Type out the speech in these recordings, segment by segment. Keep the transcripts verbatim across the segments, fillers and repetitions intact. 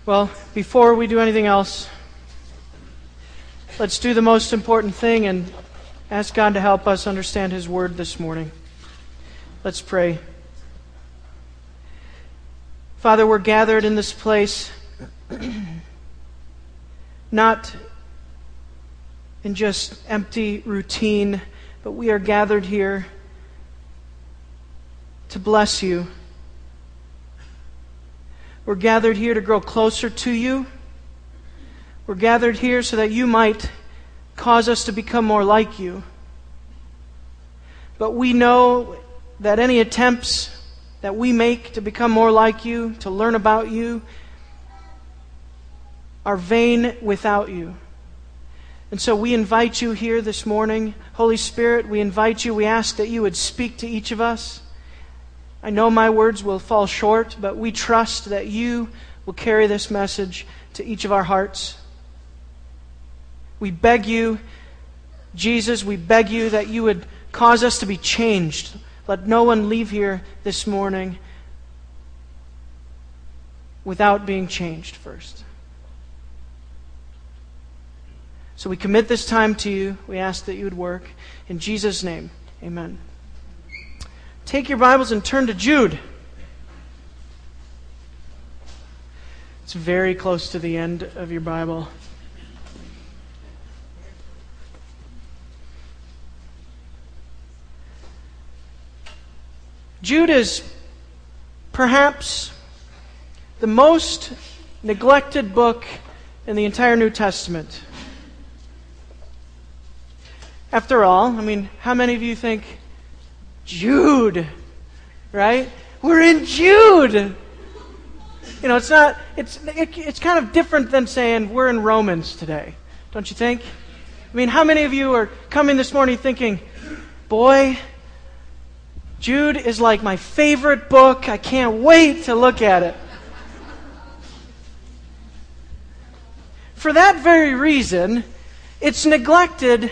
Well, before we do anything else, let's do the most important thing and ask God to help us understand His Word this morning. Let's pray. Father, we're gathered in this place not in just empty routine, but we are gathered here to bless You. We're gathered here to grow closer to You. We're gathered here so that You might cause us to become more like You. But we know that any attempts that we make to become more like You, to learn about You, are vain without You. And so we invite You here this morning. Holy Spirit, we invite You. We ask that You would speak to each of us. I know my words will fall short, but we trust that You will carry this message to each of our hearts. We beg You, Jesus, we beg You that You would cause us to be changed. Let no one leave here this morning without being changed first. So we commit this time to You. We ask that You would work. In Jesus' name, amen. Take your Bibles and turn to Jude. It's very close to the end of your Bible. Jude is perhaps the most neglected book in the entire New Testament. After all, I mean, how many of you think, Jude, right? We're in Jude. You know, it's not, it's it, it's kind of different than saying we're in Romans today, don't you think? I mean, how many of you are coming this morning thinking, boy, Jude is like my favorite book. I can't wait to look at it. For that very reason, it's neglected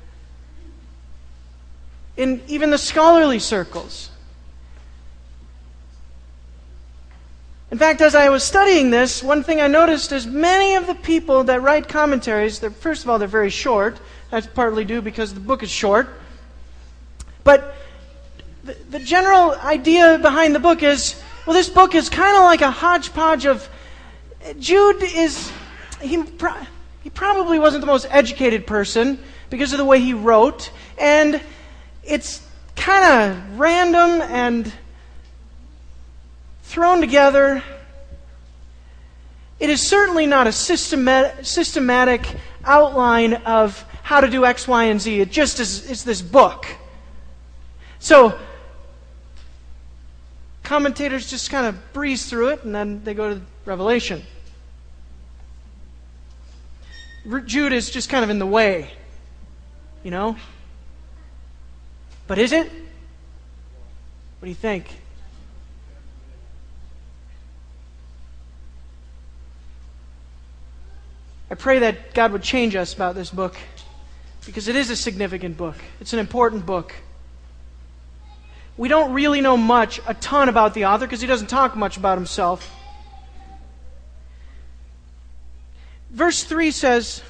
in even the scholarly circles. In fact, as I was studying this, one thing I noticed is many of the people that write commentaries, they're, first of all, they're very short. That's partly due because the book is short. But the, the general idea behind the book is, well, this book is kind of like a hodgepodge of... Jude is... He, pro- he probably wasn't the most educated person because of the way he wrote, and it's kind of random and thrown together. It is certainly not a systemat- systematic outline of how to do X, Y, and Z. It just is it's this book. So, commentators just kind of breeze through it, and then they go to Revelation. Jude is just kind of in the way, you know? But is it? What do you think? I pray that God would change us about this book, because it is a significant book. It's an important book. We don't really know much, a ton about the author, because he doesn't talk much about himself. Verse three says,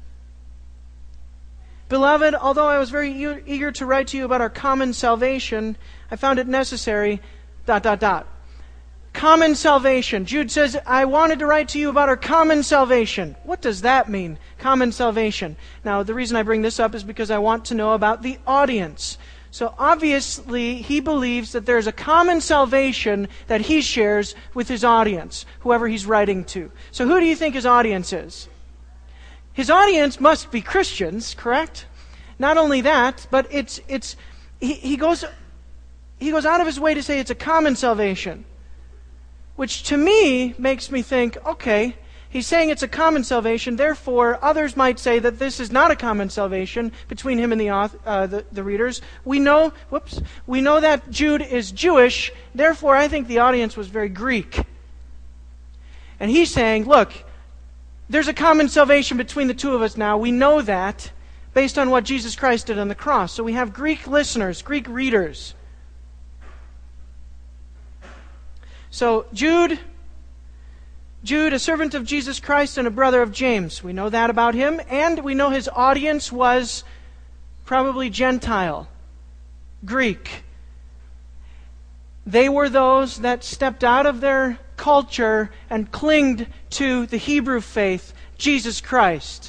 Beloved, although I was very eager to write to you about our common salvation, I found it necessary, dot, dot, dot. Common salvation. Jude says, I wanted to write to you about our common salvation. What does that mean, common salvation? Now, the reason I bring this up is because I want to know about the audience. So obviously, he believes that there's a common salvation that he shares with his audience, whoever he's writing to. So who do you think his audience is? His audience must be Christians, correct? Not only that, but it's it's he, he goes he goes out of his way to say it's a common salvation, which to me makes me think, okay, he's saying it's a common salvation, therefore others might say that this is not a common salvation between him and the author, uh, the, the readers. We know, whoops, we know that Jude is Jewish, therefore I think the audience was very Greek. And he's saying, look, there's a common salvation between the two of us now. We know that based on what Jesus Christ did on the cross. So we have Greek listeners, Greek readers. So Jude, Jude, a servant of Jesus Christ and a brother of James. We know that about him, and we know his audience was probably Gentile, Greek. They were those that stepped out of their culture and clinged to the Hebrew faith, Jesus Christ.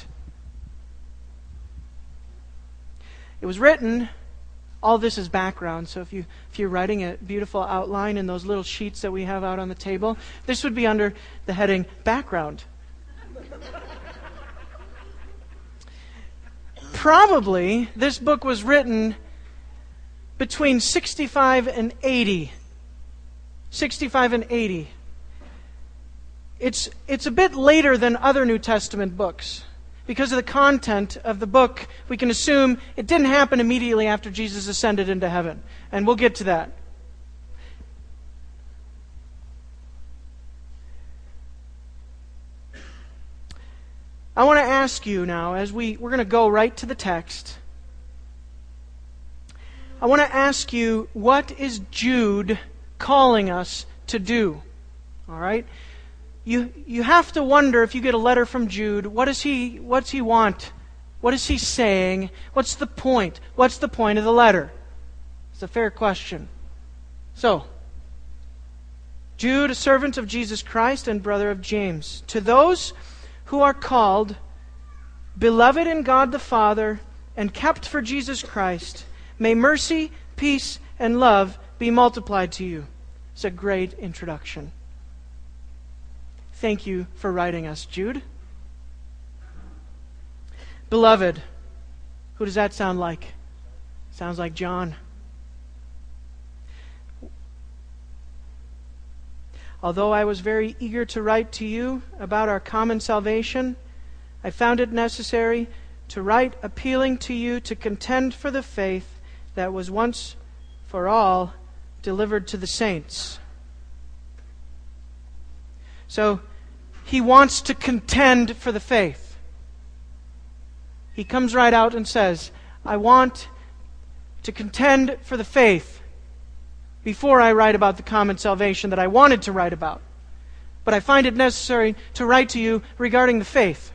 It was written, all this is background, so if, you, if you're writing a beautiful outline in those little sheets that we have out on the table, this would be under the heading background. Probably this book was written between sixty-five and eighty. sixty-five and eighty. It's, it's a bit later than other New Testament books. Because of the content of the book, we can assume it didn't happen immediately after Jesus ascended into heaven. And we'll get to that. I want to ask you now, as we, we're going to go right to the text. I want to ask you, what is Jude calling us to do? All right? You you have to wonder, if you get a letter from Jude, what does he what's he want? What is he saying? What's the point? What's the point of the letter? It's a fair question. So, Jude, a servant of Jesus Christ and brother of James, to those who are called, beloved in God the Father, and kept for Jesus Christ, may mercy, peace, and love be multiplied to you. It's a great introduction. Thank you for writing us, Jude. Beloved. Who does that sound like? Sounds like John. Although I was very eager to write to you about our common salvation, I found it necessary to write appealing to you to contend for the faith that was once for all delivered to the saints. So, he wants to contend for the faith. He comes right out and says, I want to contend for the faith before I write about the common salvation that I wanted to write about. But I find it necessary to write to you regarding the faith.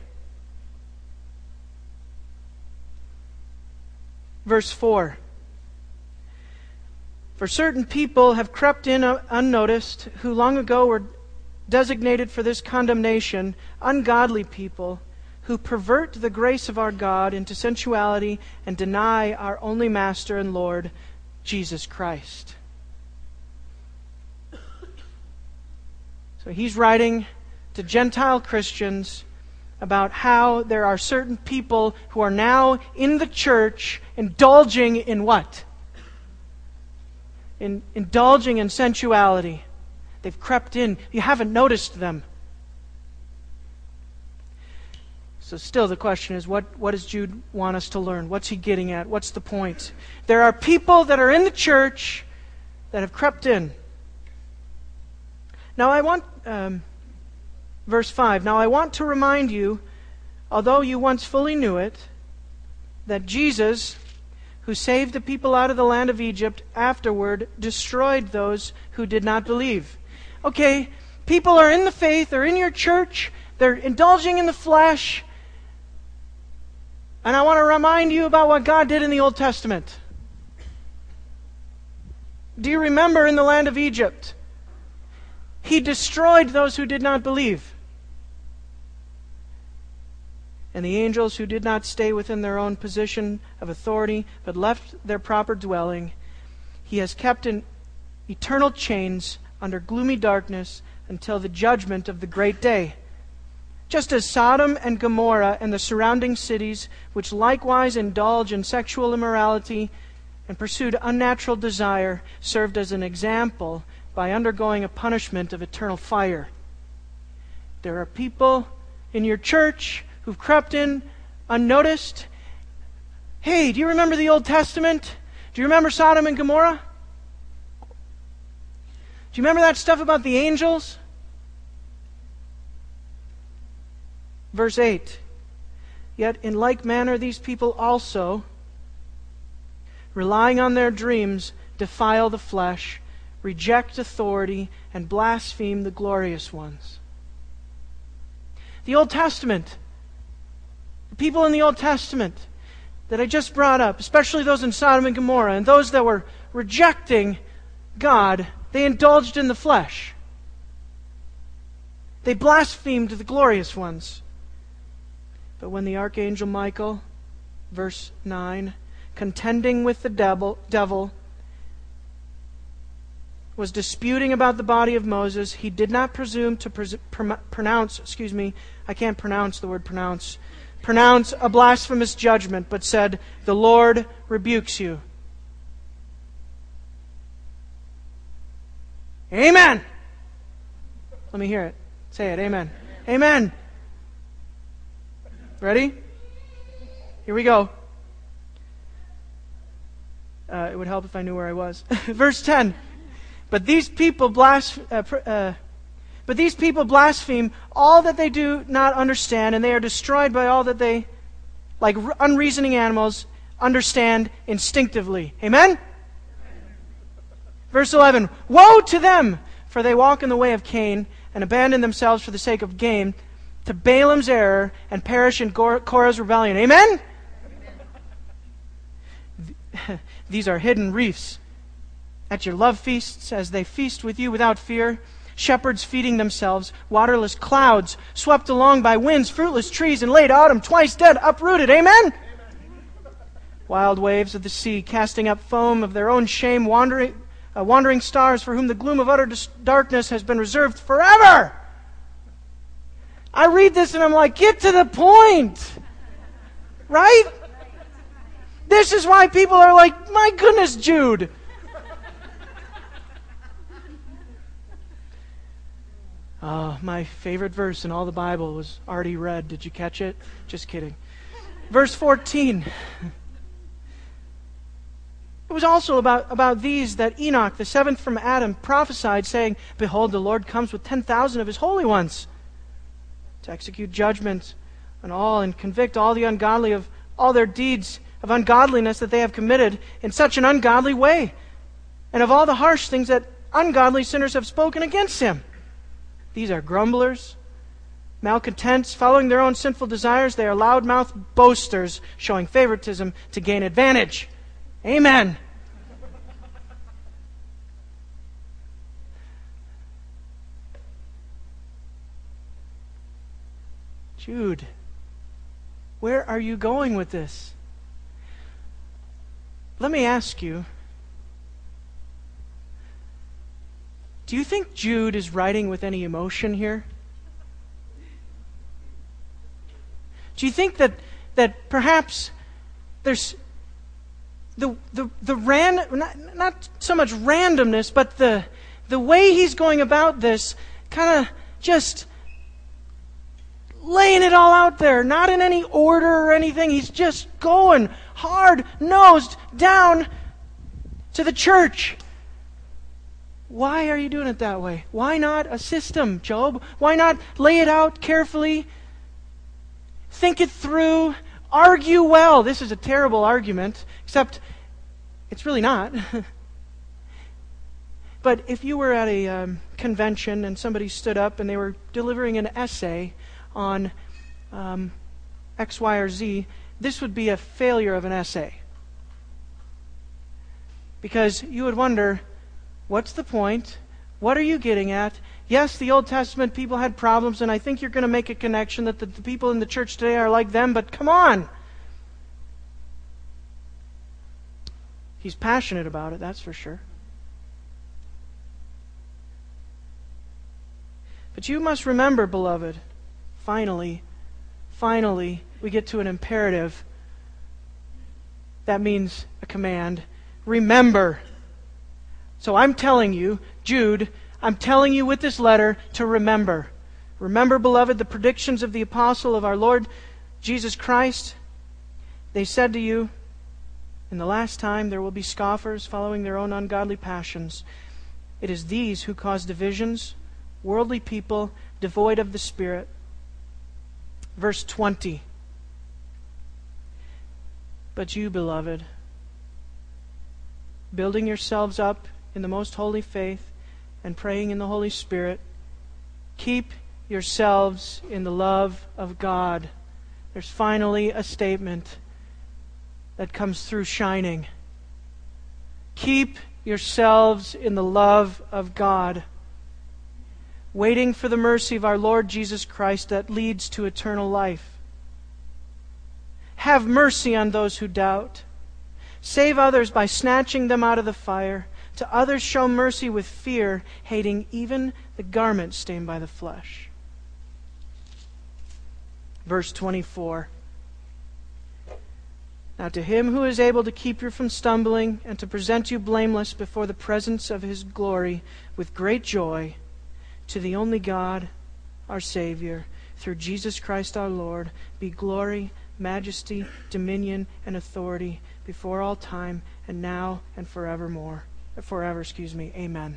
Verse four. For certain people have crept in unnoticed, who long ago were designated for this condemnation, ungodly people who pervert the grace of our God into sensuality and deny our only Master and Lord, Jesus Christ. So he's writing to Gentile Christians about how there are certain people who are now in the church indulging in what? In indulging in sensuality. They've crept in. You haven't noticed them. So still the question is, what, what does Jude want us to learn? What's he getting at? What's the point? There are people that are in the church that have crept in. Now I want, um, verse five, now I want to remind you, although you once fully knew it, that Jesus, who saved the people out of the land of Egypt, afterward destroyed those who did not believe. Okay, people are in the faith, they're in your church, they're indulging in the flesh, and I want to remind you about what God did in the Old Testament. Do you remember in the land of Egypt? He destroyed those who did not believe. And the angels who did not stay within their own position of authority, but left their proper dwelling, He has kept in eternal chains under gloomy darkness until the judgment of the great day. Just as Sodom and Gomorrah and the surrounding cities, which likewise indulge in sexual immorality and pursued unnatural desire, served as an example by undergoing a punishment of eternal fire. There are people in your church who've crept in unnoticed. Hey, do you remember the Old Testament? Do you remember Sodom and Gomorrah? Do you remember that stuff about the angels? Verse eight. Yet in like manner these people also, relying on their dreams, defile the flesh, reject authority, and blaspheme the glorious ones. The Old Testament. The people in the Old Testament that I just brought up, especially those in Sodom and Gomorrah, and those that were rejecting God, they indulged in the flesh. They blasphemed the glorious ones. But when the archangel Michael, verse nine, contending with the devil, devil, was disputing about the body of Moses, he did not presume to pres- pr- pronounce, excuse me, I can't pronounce the word pronounce, pronounce a blasphemous judgment, but said, "The Lord rebukes you." Amen. Let me hear it. Say it. Amen. Amen. Ready? Here we go. Uh, it would help if I knew where I was. Verse ten. But these people blas- uh, pr- uh, but these people blaspheme all that they do not understand, and they are destroyed by all that they, like r- unreasoning animals, understand instinctively. Amen? Verse eleven. Woe to them, for they walk in the way of Cain, and abandon themselves for the sake of gain, to Balaam's error, and perish in Gor- Korah's rebellion. Amen? These are hidden reefs at your love feasts, as they feast with you without fear. Shepherds feeding themselves, waterless clouds, swept along by winds, fruitless trees in late autumn, twice dead, uprooted. Amen? Amen. Wild waves of the sea, casting up foam of their own shame, wandering, uh, wandering stars for whom the gloom of utter dis- darkness has been reserved forever. I read this and I'm like, get to the point. Right? This is why people are like, my goodness, Jude. Oh, my favorite verse in all the Bible was already read. Did you catch it? Just kidding. Verse fourteen. It was also about, about these that Enoch, the seventh from Adam, prophesied, saying, "Behold, the Lord comes with ten thousand of His holy ones to execute judgment on all and convict all the ungodly of all their deeds of ungodliness that they have committed in such an ungodly way, and of all the harsh things that ungodly sinners have spoken against Him." These are grumblers, malcontents, following their own sinful desires. They are loudmouthed boasters, showing favoritism to gain advantage. Amen. Jude, where are you going with this? Let me ask you, do you think Jude is writing with any emotion here? Do you think that that perhaps there's the the the ran not, not so much randomness, but the the way he's going about this, kind of just laying it all out there, not in any order or anything. He's just going hard-nosed down to the church. Why are you doing it that way? Why not a system, Job? Why not lay it out carefully? Think it through. Argue well. This is a terrible argument, except it's really not. But if you were at a um, convention and somebody stood up and they were delivering an essay on um, X, Y, or Z, this would be a failure of an essay. Because you would wonder, what's the point? What are you getting at? Yes, the Old Testament people had problems, and I think you're going to make a connection that the, the people in the church today are like them, but come on. He's passionate about it, that's for sure. But you must remember, beloved, finally, finally, we get to an imperative. That means a command. Remember. So I'm telling you, Jude, I'm telling you with this letter to remember. Remember, beloved, the predictions of the apostle of our Lord Jesus Christ. They said to you, in the last time there will be scoffers following their own ungodly passions. It is these who cause divisions, worldly people, devoid of the Spirit. Verse twenty. But you, beloved, building yourselves up in the most holy faith and praying in the Holy Spirit, keep yourselves in the love of God. There's finally a statement that comes through shining. Keep yourselves in the love of God, waiting for the mercy of our Lord Jesus Christ that leads to eternal life. Have mercy on those who doubt. Save others by snatching them out of the fire. To others show mercy with fear, hating even the garment stained by the flesh. Verse twenty-four. Now to Him who is able to keep you from stumbling and to present you blameless before the presence of His glory with great joy, to the only God, our Savior, through Jesus Christ our Lord, be glory, majesty, dominion, and authority before all time and now and forevermore. Forever, excuse me. Amen.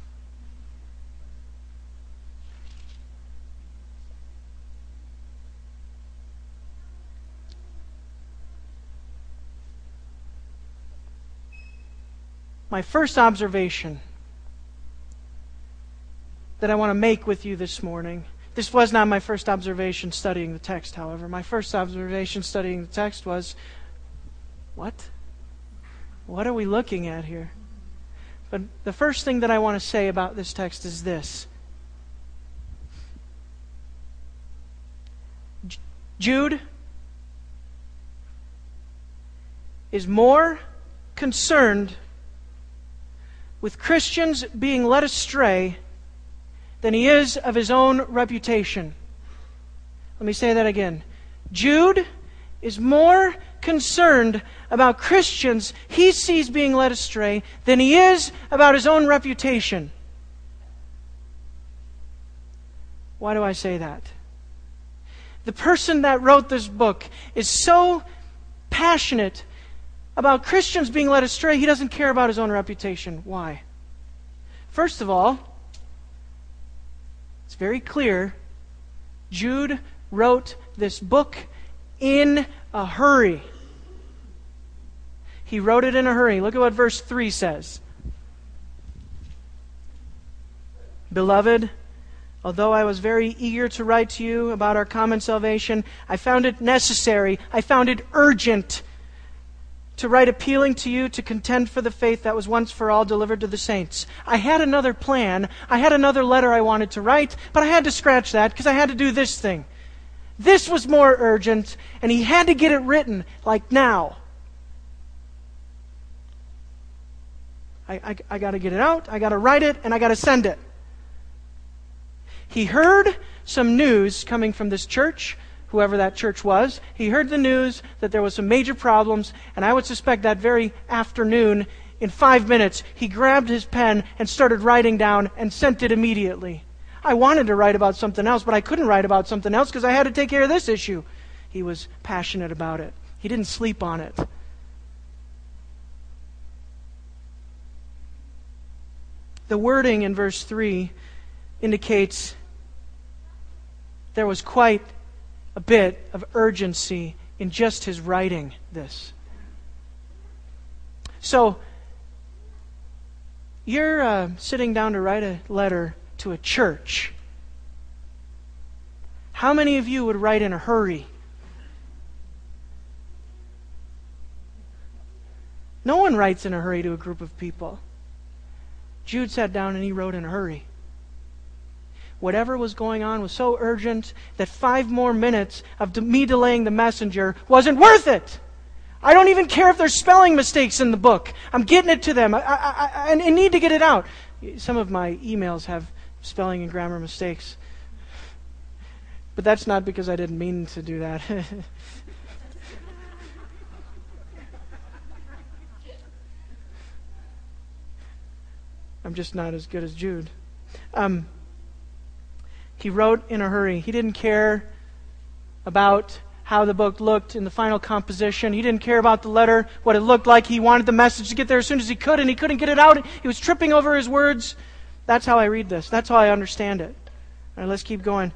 My first observation that I want to make with you this morning, this was not my first observation studying the text, however. My first observation studying the text was, what? What are we looking at here? But the first thing that I want to say about this text is this. J- Jude is more concerned with Christians being led astray than he is of his own reputation. Let me say that again. Jude is more concerned about Christians he sees being led astray than he is about his own reputation. Why do I say that? The person that wrote this book is so passionate about Christians being led astray, he doesn't care about his own reputation. Why? First of all, it's very clear, Jude wrote this book in a hurry. He wrote it in a hurry. Look at what verse three says. Beloved, although I was very eager to write to you about our common salvation, I found it necessary, I found it urgent to write appealing to you to contend for the faith that was once for all delivered to the saints. I had another plan. I had another letter I wanted to write, but I had to scratch that because I had to do this thing. This was more urgent, and he had to get it written, like now. I, I, I got to get it out, I got to write it, and I got to send it. He heard some news coming from this church, whoever that church was. He heard the news that there was some major problems, and I would suspect that very afternoon, in five minutes, he grabbed his pen and started writing down and sent it immediately. I wanted to write about something else, but I couldn't write about something else because I had to take care of this issue. He was passionate about it. He didn't sleep on it. The wording in verse three indicates there was quite a bit of urgency in just his writing this. So, you're uh, sitting down to write a letter to a church. How many of you would write in a hurry? No one writes in a hurry to a group of people. Jude sat down and he wrote in a hurry. Whatever was going on was so urgent that five more minutes of me delaying the messenger wasn't worth it. I don't even care if there's spelling mistakes in the book. I'm getting it to them. I, I, I, I need to get it out. Some of my emails have spelling and grammar mistakes. But that's not because I didn't mean to do that. I'm just not as good as Jude. Um, he wrote in a hurry. He didn't care about how the book looked in the final composition. He didn't care about the letter, what it looked like. He wanted the message to get there as soon as he could, and he couldn't get it out. He was tripping over his words. That's how I read this. That's how I understand it. All right, let's keep going.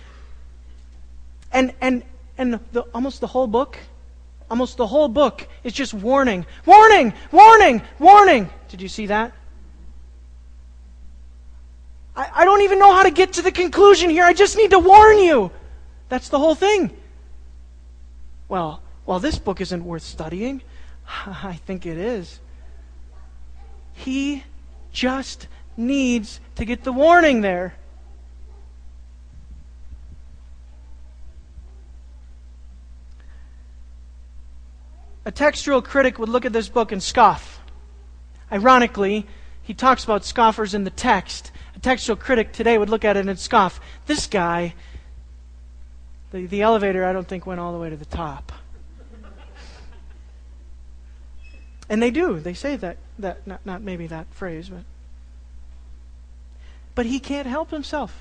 And and and the, almost the whole book, almost the whole book is just warning, warning, warning, warning. Did you see that? I, I don't even know how to get to the conclusion here. I just need to warn you. That's the whole thing. Well, well, this book isn't worth studying. I think it is. He just needs to get the warning there. A textual critic would look at this book and scoff. Ironically, he talks about scoffers in the text. A textual critic today would look at it and scoff. This guy, the, the elevator I don't think went all the way to the top. And they do. They say that, that not, not maybe that phrase, but but he can't help himself.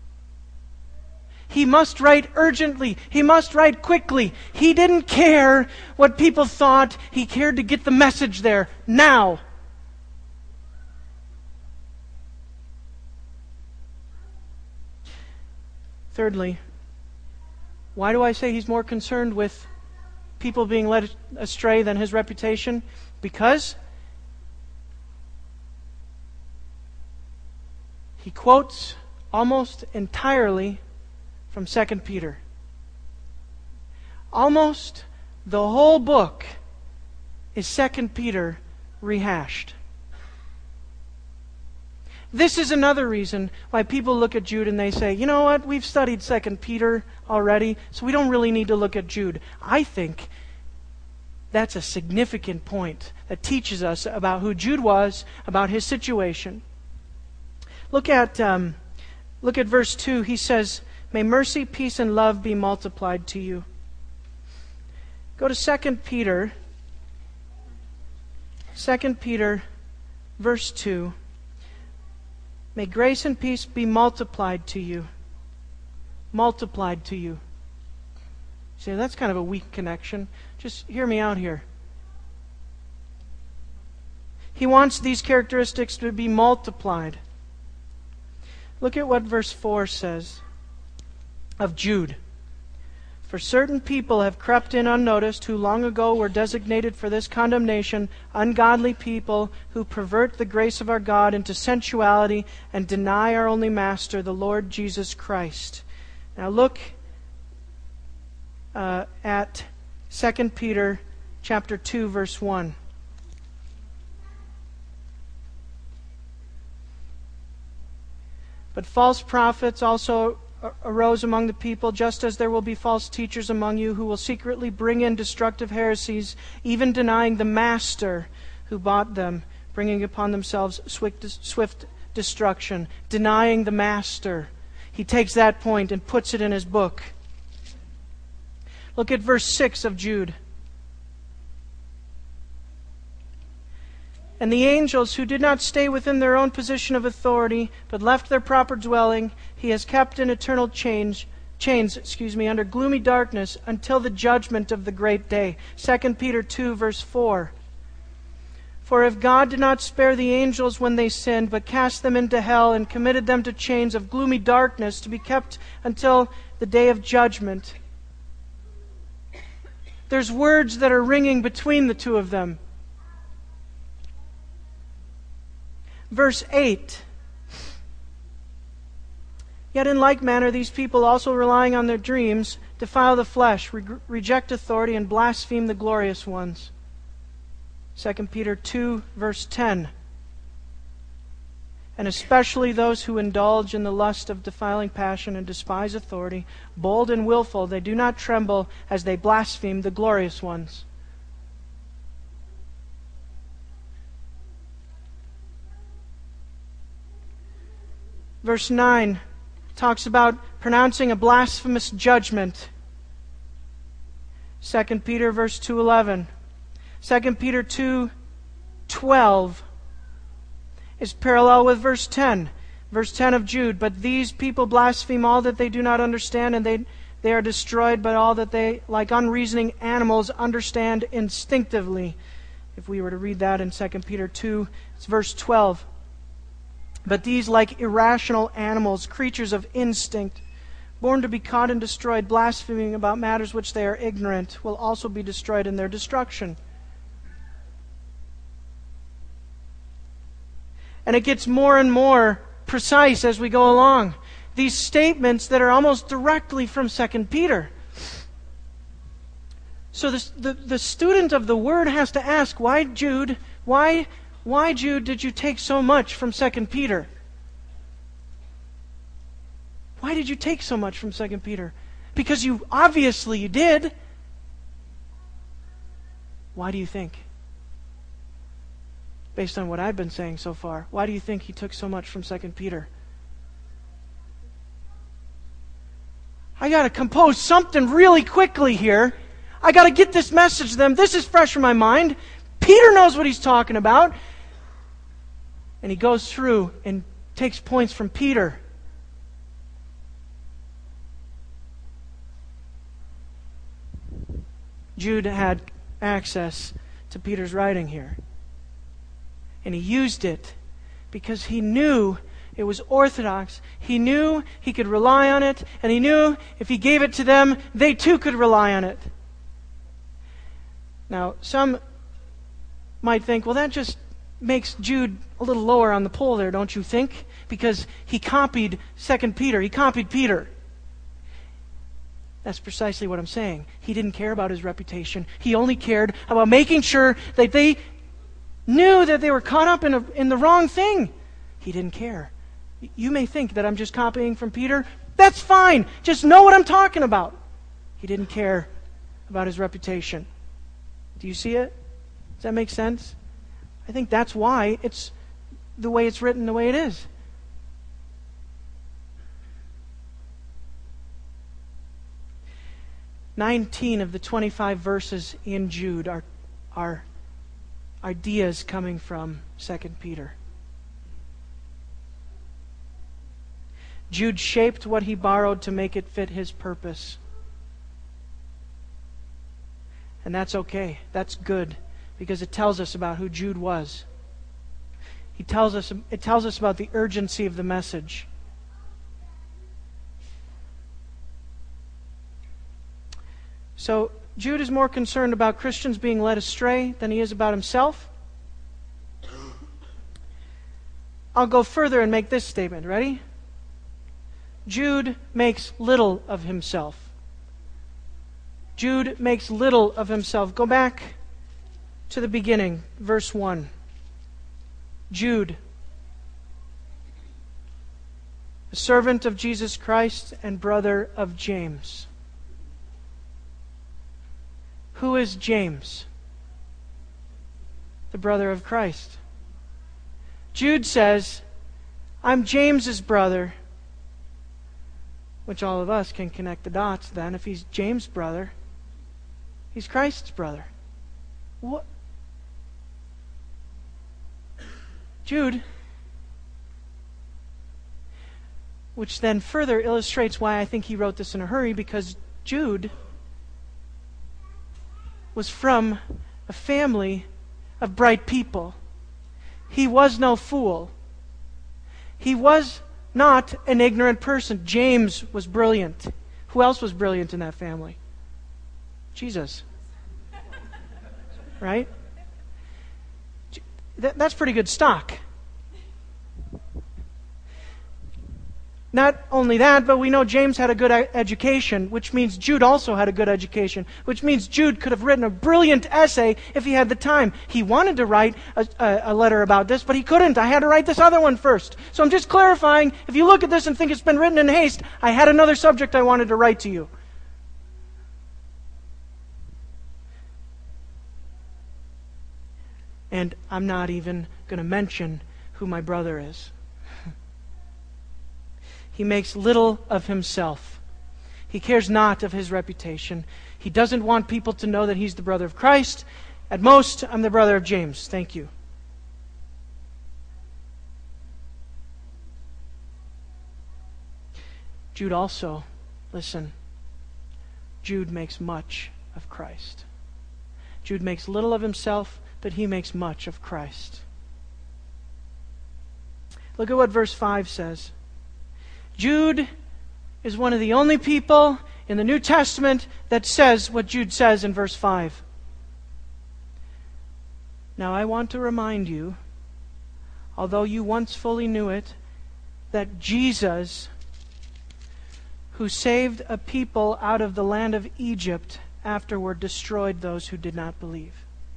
He must write urgently. He must write quickly. He didn't care what people thought. He cared to get the message there now. Thirdly, why do I say he's more concerned with people being led astray than his reputation? Because he quotes almost entirely from Second Peter. Almost the whole book is Second Peter rehashed. This is another reason why people look at Jude and they say, you know what, we've studied Second Peter already, so we don't really need to look at Jude. I think that's a significant point that teaches us about who Jude was, about his situation. Look at um, look at verse two. He says, "May mercy, peace, and love be multiplied to you." Go to Second Peter. Second Peter, verse two. "May grace and peace be multiplied to you." Multiplied to you. See, that's kind of a weak connection. Just hear me out here. He wants these characteristics to be multiplied. Look at what verse four says of Jude. "For certain people have crept in unnoticed, who long ago were designated for this condemnation, ungodly people who pervert the grace of our God into sensuality and deny our only Master, the Lord Jesus Christ." Now look uh, at Second Peter chapter two, verse one. "But false prophets also arose among the people, just as there will be false teachers among you who will secretly bring in destructive heresies, even denying the Master who bought them, bringing upon themselves swift, swift destruction." Denying the Master. He takes that point and puts it in his book. Look at verse six of Jude. "And the angels who did not stay within their own position of authority, but left their proper dwelling, he has kept in eternal change, chains excuse me, under gloomy darkness until the judgment of the great day." Second Peter two, verse four. "For if God did not spare the angels when they sinned, but cast them into hell and committed them to chains of gloomy darkness to be kept until the day of judgment." There's words that are ringing between the two of them. Verse eight. "Yet in like manner these people, also relying on their dreams, defile the flesh, re- reject authority, and blaspheme the glorious ones." Second Peter two, verse ten. "And especially those who indulge in the lust of defiling passion and despise authority, bold and willful, they do not tremble as they blaspheme the glorious ones." Verse nine talks about pronouncing a blasphemous judgment. Second Peter verse two eleven. Second Peter two twelve is parallel with verse ten. Verse ten of Jude, "But these people blaspheme all that they do not understand, and they, they are destroyed by all that they, like unreasoning animals, understand instinctively." If we were to read that in Second Peter two, it's verse twelve. "But these, like irrational animals, creatures of instinct, born to be caught and destroyed, blaspheming about matters which they are ignorant, will also be destroyed in their destruction." And it gets more and more precise as we go along. These statements that are almost directly from Second Peter. So the, the, the student of the Word has to ask, why, Jude, why, why, Jude, did you take so much from Second Peter? Why did you take so much from Second Peter? Because you, obviously you did. Why do you think? Based on what I've been saying so far, why do you think he took so much from Second Peter? I got to compose something really quickly here. I got to get this message to them. This is fresh in my mind. Peter knows what he's talking about. And he goes through and takes points from Peter. Jude had access to Peter's writing here. And he used it because he knew it was orthodox. He knew he could rely on it, and he knew if he gave it to them, they too could rely on it. Now, some might think, well, that just makes Jude a little lower on the pole there, don't you think? Because he copied Second Peter. He copied Peter. That's precisely what I'm saying. He didn't care about his reputation. He only cared about making sure that they knew that they were caught up in, a, in the wrong thing. He didn't care. You may think that I'm just copying from Peter. That's fine. Just know what I'm talking about. He didn't care about his reputation. Do you see it? Does that make sense? I think that's why it's the way it's written, the way it is. Nineteen of the twenty-five verses in Jude are, are ideas coming from Second Peter. Jude shaped what he borrowed to make it fit his purpose. And that's okay. That's good, because it tells us about who Jude was. He tells us, it tells us about the urgency of the message. So Jude is more concerned about Christians being led astray than he is about himself. I'll go further and make this statement. Ready? Jude makes little of himself. Jude makes little of himself. Go back to the beginning, verse one. Jude, a servant of Jesus Christ and brother of James. Who is James? The brother of Christ. Jude says, I'm James's brother, which all of us can connect the dots then. If he's James' brother, he's Christ's brother. What? Jude, which then further illustrates why I think he wrote this in a hurry, because Jude was from a family of bright people. He was no fool. He was not an ignorant person. James was brilliant. Who else was brilliant in that family? Jesus. Right? That, that's pretty good stock. Not only that, but we know James had a good education, which means Jude also had a good education, which means Jude could have written a brilliant essay if he had the time. He wanted to write a, a, a letter about this, but he couldn't. I had to write this other one first. So I'm just clarifying, if you look at this and think it's been written in haste, I had another subject I wanted to write to you. And I'm not even going to mention who my brother is. He makes little of himself. He cares not of his reputation. He doesn't want people to know that he's the brother of Christ. At most, I'm the brother of James. Thank you. Jude also, listen, Jude makes much of Christ. Jude makes little of himself, but he makes much of Christ. Look at what verse five says. Jude is one of the only people in the New Testament that says what Jude says in verse five. Now I want to remind you, although you once fully knew it, that Jesus, who saved a people out of the land of Egypt, afterward destroyed those who did not believe.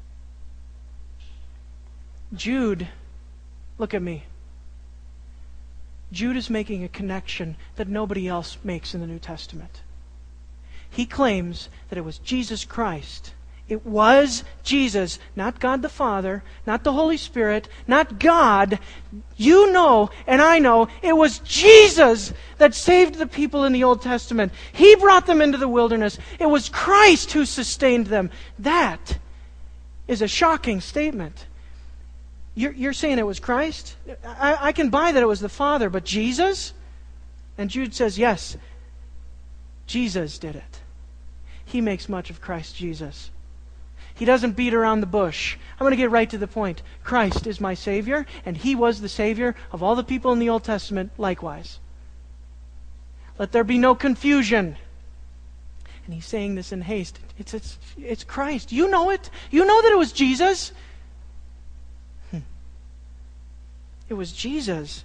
Jude, look at me. Jude is making a connection that nobody else makes in the New Testament. He claims that it was Jesus Christ. It was Jesus, not God the Father, not the Holy Spirit, not God. You know, and I know, it was Jesus that saved the people in the Old Testament. He brought them into the wilderness. It was Christ who sustained them. That is a shocking statement. You're, you're saying it was Christ? I, I can buy that it was the Father, but Jesus? And Jude says, yes, Jesus did it. He makes much of Christ Jesus. He doesn't beat around the bush. I'm going to get right to the point. Christ is my Savior, and He was the Savior of all the people in the Old Testament likewise. Let there be no confusion. And he's saying this in haste. It's, it's, it's Christ. You know it. You know that it was Jesus. Hmm. It was Jesus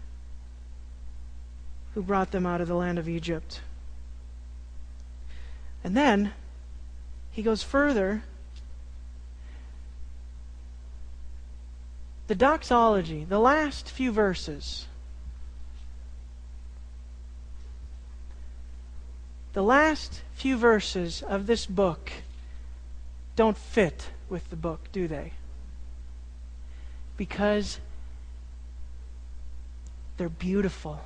who brought them out of the land of Egypt. And then he goes further. The doxology, the last few verses. The last few verses of this book don't fit with the book, do they? Because they're beautiful.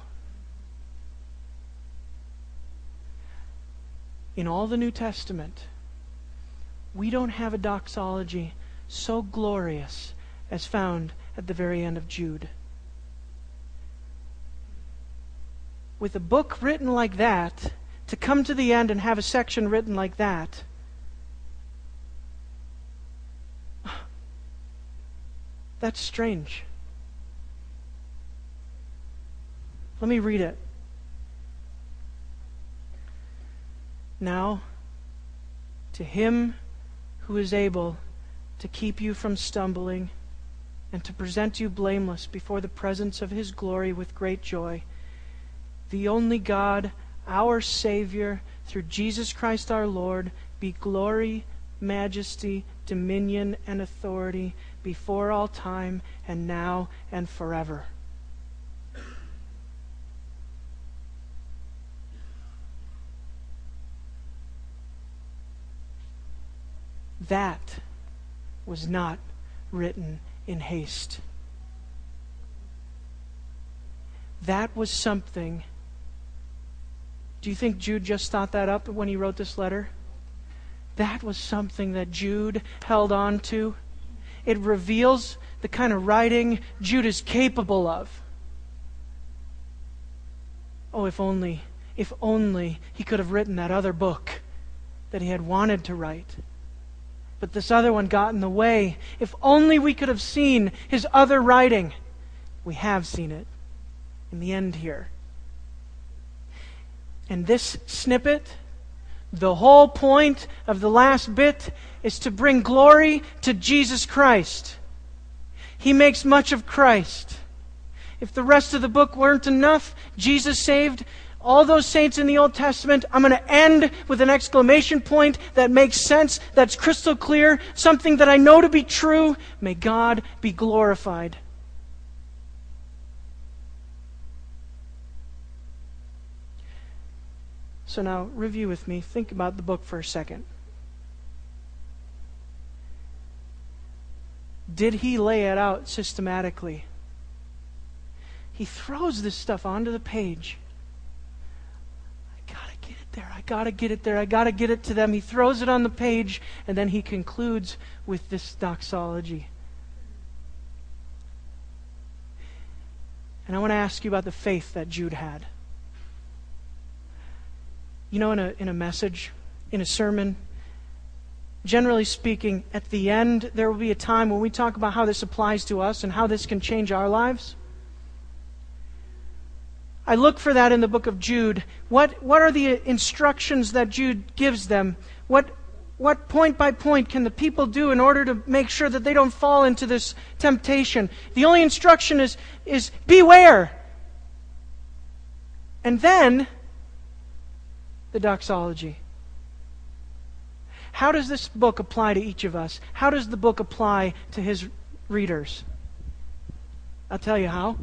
In all the New Testament, we don't have a doxology so glorious as found at the very end of Jude. With a book written like that, to come to the end and have a section written like that, that's strange. Let me read it. Now, to Him who is able to keep you from stumbling and to present you blameless before the presence of His glory with great joy, the only God, our Savior, through Jesus Christ our Lord, be glory, majesty, dominion, and authority before all time, and now and forever. That was not written in haste. That was something. Do you think Jude just thought that up when he wrote this letter? That was something that Jude held on to. It reveals the kind of writing Jude is capable of. Oh, if only, if only he could have written that other book that he had wanted to write. But this other one got in the way. If only we could have seen his other writing. We have seen it in the end here. And this snippet, the whole point of the last bit, is to bring glory to Jesus Christ. He makes much of Christ. If the rest of the book weren't enough, Jesus saved all those saints in the Old Testament. I'm going to end with an exclamation point that makes sense, that's crystal clear, something that I know to be true. May God be glorified. So now, review with me. Think about the book for a second. Did he lay it out systematically? He throws this stuff onto the page. I gotta get it there. I gotta get it there. I gotta get it to them. He throws it on the page, and then he concludes with this doxology. And I want to ask you about the faith that Jude had. You know, in a in a message, in a sermon, generally speaking, at the end, there will be a time when we talk about how this applies to us and how this can change our lives. I look for that in the book of Jude. What what are the instructions that Jude gives them? What what point by point can the people do in order to make sure that they don't fall into this temptation? The only instruction is, is beware. And then, the doxology. How does this book apply to each of us? How does the book apply to his readers? I'll tell you how.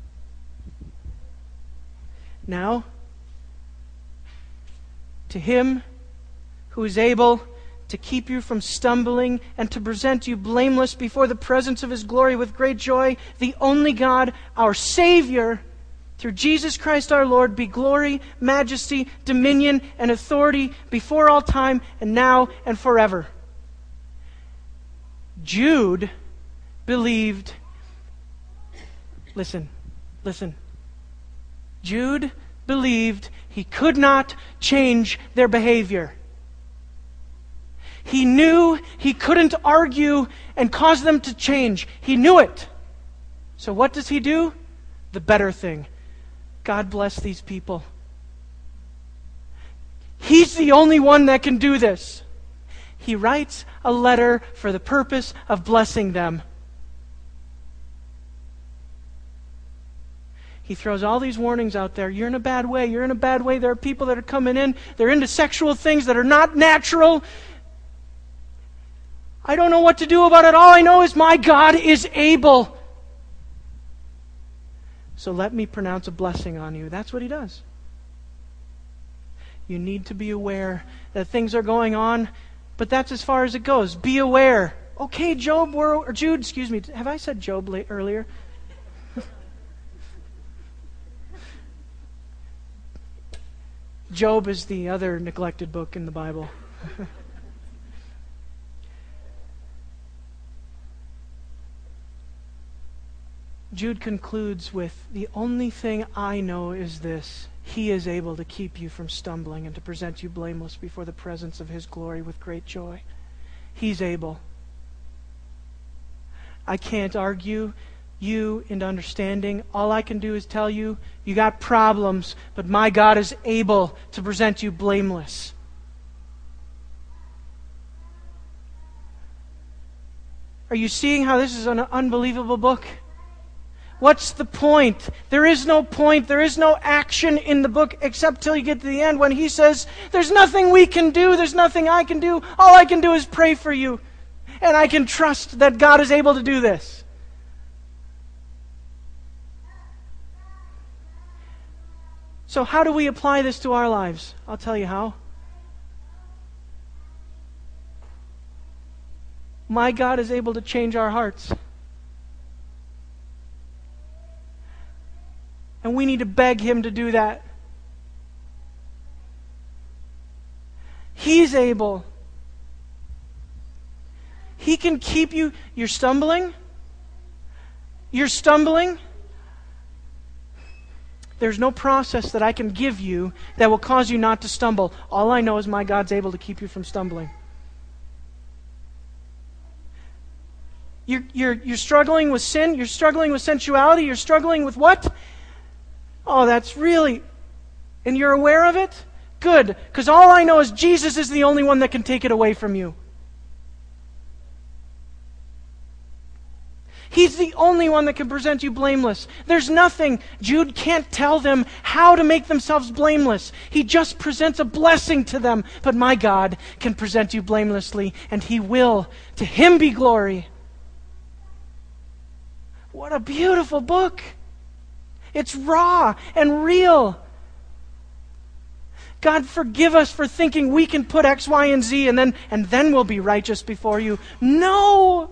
Now, to him who is able to keep you from stumbling and to present you blameless before the presence of his glory with great joy, the only God, our Savior, through Jesus Christ our Lord, be glory, majesty, dominion, and authority before all time and now and forever. Jude believed, listen, listen. Jude believed he could not change their behavior. He knew he couldn't argue and cause them to change. He knew it. So what does he do? The better thing. God bless these people. He's the only one that can do this. He writes a letter for the purpose of blessing them. He throws all these warnings out there. You're in a bad way. You're in a bad way. There are people that are coming in. They're into sexual things that are not natural. I don't know what to do about it. All I know is my God is able. So let me pronounce a blessing on you. That's what he does. You need to be aware that things are going on, but that's as far as it goes. Be aware. Okay, Job, we're, or Jude, excuse me. Have I said Job late, earlier? Job is the other neglected book in the Bible. Jude concludes with, the only thing I know is this: he is able to keep you from stumbling and to present you blameless before the presence of his glory with great joy. He's able. I can't argue you into understanding. All I can do is tell you, you got problems, but my God is able to present you blameless. Are you seeing how this is an unbelievable book? What's the point? There is no point. There is no action in the book except till you get to the end when he says, there's nothing we can do. There's nothing I can do. All I can do is pray for you. And I can trust that God is able to do this. So how do we apply this to our lives? I'll tell you how. My God is able to change our hearts. And we need to beg him to do that. He's able. He can keep you. You're stumbling. You're stumbling. There's no process that I can give you that will cause you not to stumble. All I know is my God's able to keep you from stumbling. You're, you're, you're struggling with sin. You're struggling with sensuality. You're struggling with what? Oh, that's really... And you're aware of it? Good. Because all I know is Jesus is the only one that can take it away from you. He's the only one that can present you blameless. There's nothing. Jude can't tell them how to make themselves blameless. He just presents a blessing to them. But my God can present you blamelessly, and He will. To Him be glory. What a beautiful book. It's raw and real. God, forgive us for thinking we can put X, Y, and Z and then, and then we'll be righteous before you. No!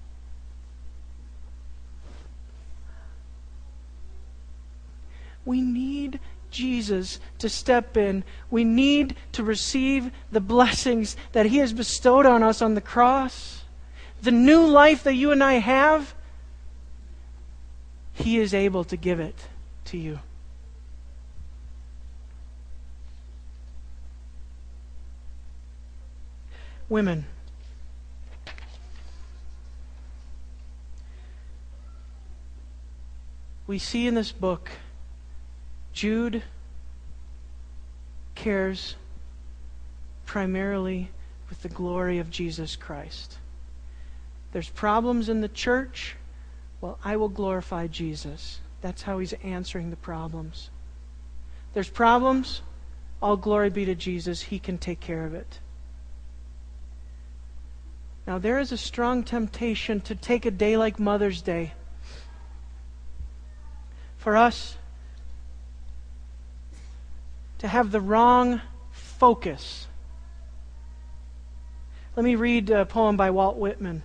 We need Jesus to step in. We need to receive the blessings that He has bestowed on us on the cross. The new life that you and I have, He is able to give it to you. Women, we see in this book, Jude cares primarily with the glory of Jesus Christ. There's problems in the church. Well, I will glorify Jesus. That's how he's answering the problems. There's problems. All glory be to Jesus. He can take care of it. Now, there is a strong temptation to take a day like Mother's Day for us to have the wrong focus. Let me read a poem by Walt Whitman.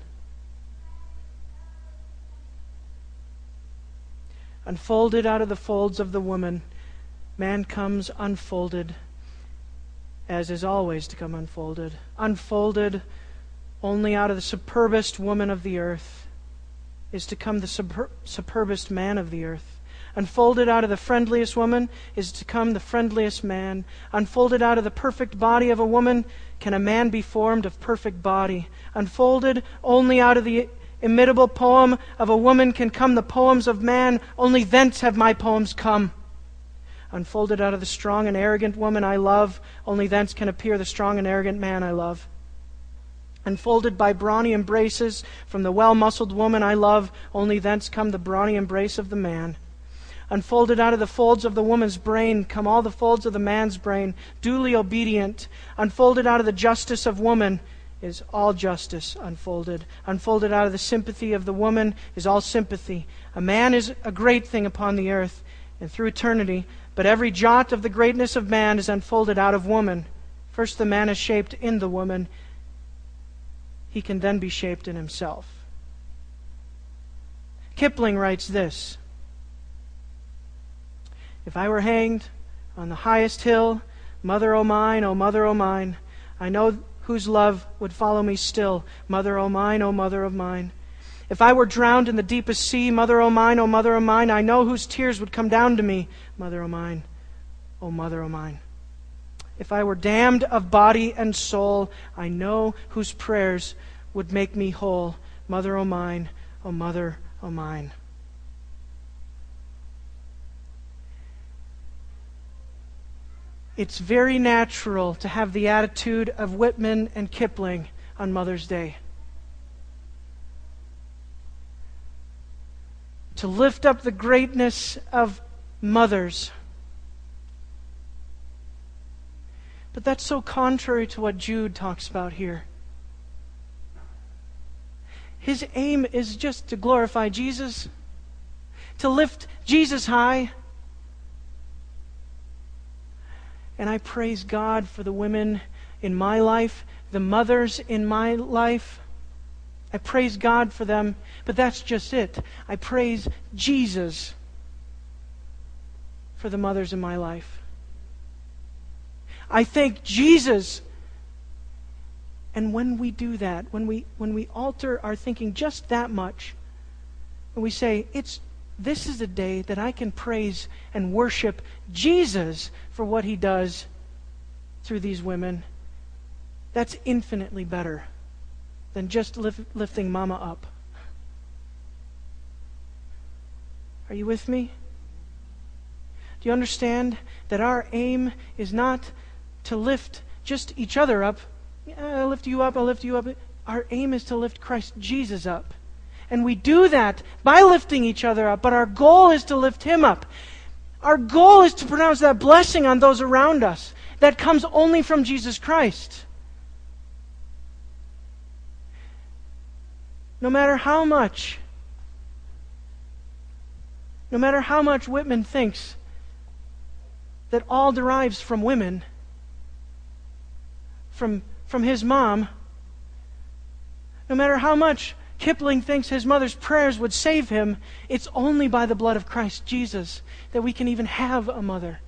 Unfolded out of the folds of the woman, man comes unfolded, as is always to come unfolded. Unfolded only out of the superbest woman of the earth is to come the super- superbest man of the earth. Unfolded out of the friendliest woman is to come the friendliest man. Unfolded out of the perfect body of a woman can a man be formed of perfect body. Unfolded only out of the imitable poem of a woman can come the poems of man. Only thence have my poems come. Unfolded out of the strong and arrogant woman I love, only thence can appear the strong and arrogant man I love. Unfolded by brawny embraces from the well-muscled woman I love, only thence come the brawny embrace of the man. Unfolded out of the folds of the woman's brain come all the folds of the man's brain, duly obedient. Unfolded out of the justice of woman is all justice unfolded. Unfolded out of the sympathy of the woman is all sympathy. A man is a great thing upon the earth and through eternity, but every jot of the greatness of man is unfolded out of woman. First the man is shaped in the woman. He can then be shaped in himself. Kipling writes this: if I were hanged on the highest hill, mother o' mine, O mother o' mine, I know whose love would follow me still, mother o' mine, O mother of mine. If I were drowned in the deepest sea, mother o' mine, O mother o' mine, I know whose tears would come down to me, mother o' mine, O mother o' mine. If I were damned of body and soul, I know whose prayers would make me whole, mother o' mine, O mother o' mine. It's very natural to have the attitude of Whitman and Kipling on Mother's Day. To lift up the greatness of mothers. But that's so contrary to what Jude talks about here. His aim is just to glorify Jesus, to lift Jesus high. And I praise God for the women in my life, the mothers in my life. I praise God for them, but that's just it. I praise Jesus for the mothers in my life. I thank Jesus. And when we do that, when we when we alter our thinking just that much, when we say, it's this is a day that I can praise and worship Jesus for what He does through these women, that's infinitely better than just lift, lifting Mama up. Are you with me? Do you understand that our aim is not to lift just each other up? Yeah, I'll lift you up, I'll lift you up. Our aim is to lift Christ Jesus up. And we do that by lifting each other up, but our goal is to lift Him up. Our goal is to pronounce that blessing on those around us that comes only from Jesus Christ. No matter how much, no matter how much Whitman thinks that all derives from women, from, from his mom, no matter how much Kipling thinks his mother's prayers would save him, it's only by the blood of Christ Jesus that we can even have a mother.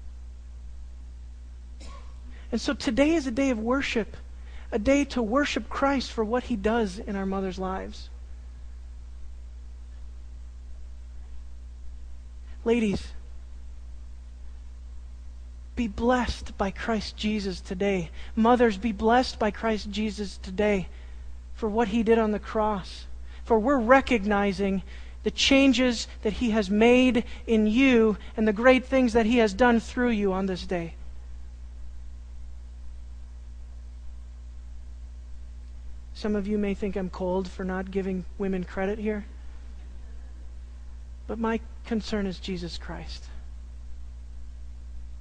And so today is a day of worship, a day to worship Christ for what He does in our mothers' lives. Ladies, be blessed by Christ Jesus today. Mothers, be blessed by Christ Jesus today for what He did on the cross. For we're recognizing the changes that He has made in you and the great things that He has done through you on this day. Some of you may think I'm cold for not giving women credit here. But my concern is Jesus Christ.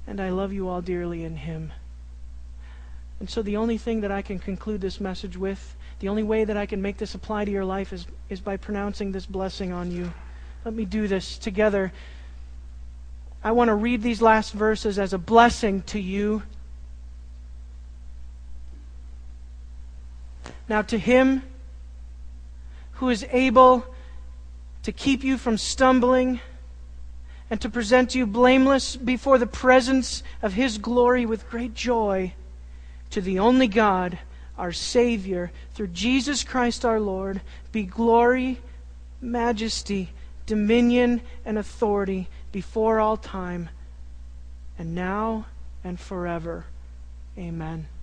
and I love you all dearly in Him. And so the only thing that I can conclude this message with, the only way that I can make this apply to your life is, is by pronouncing this blessing on you. Let me do this together. I want to read these last verses as a blessing to you. Now to Him who is able to keep you from stumbling and to present you blameless before the presence of His glory with great joy, to the only God, our Savior, through Jesus Christ our Lord, be glory, majesty, dominion, and authority before all time, and now and forever. Amen.